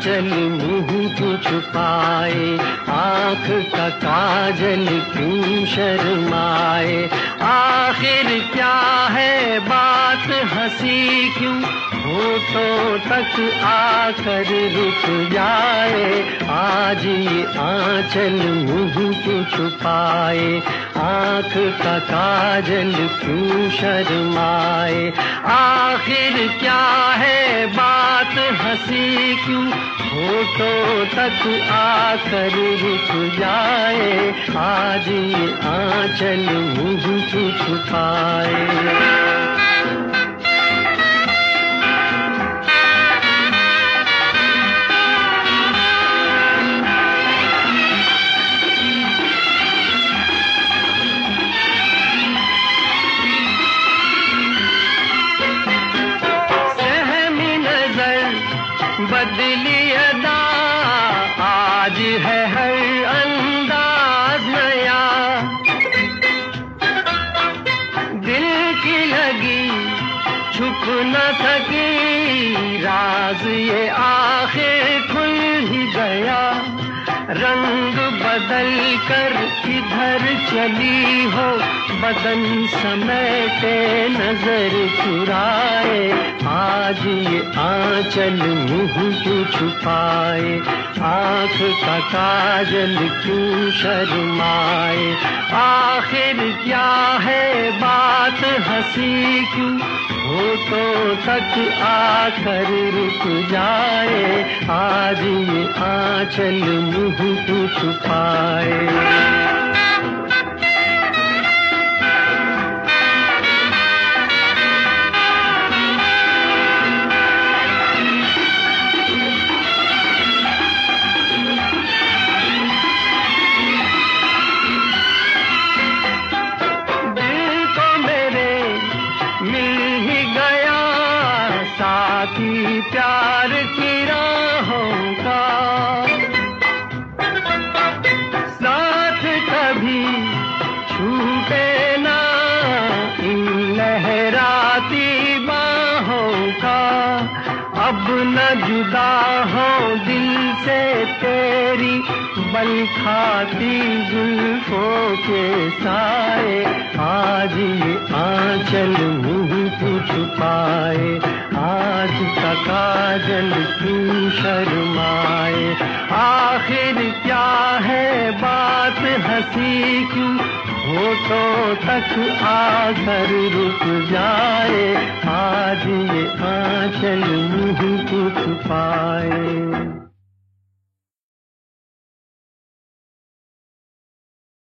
आंचल मुँह क्यों छुपाए, आँख का काजल क्यों शर्माए। आखिर क्या है बात हंसी क्यों होठों तक आकर रुक जाए। आज ये आंचल मुँह क्यों छुपाए, आँख का काजल क्यों शर्माए। आखिर क्या है बात हंसी क्यों होठों तक आकर रुक जाए। आज ये आंचल मुँह क्यों छुपाए। बदली अदा आज है हर अंदाज नया, दिल की लगी छुप न सकी राज ये आखिर खुल ही गया। रंग बदल कर किधर चली हो, बदन समेटे नजर चुराए। आज ये आंचल मुँह क्यों छुपाए, आँख का काजल क्यों शर्माए। आखिर क्या है बात हंसी क्यों होठों तक आकर रुक जाए। आज ये आंचल मुँह क्यों छुपाए। साथी प्यार की राहों का साथ कभी छूटे ना इन लहराती बाहों का। अब न जुदा हो दिल से तेरी बल खाती जुल्फों के साए। आज ये आंचल मुँह क्यों छुपाए, आज का काजल क्यों शर्माए। आखिर क्या है बात हंसी क्यों होठों तक आकर रुक जाए। आज ये आंचल मुँह क्यों छुपाए।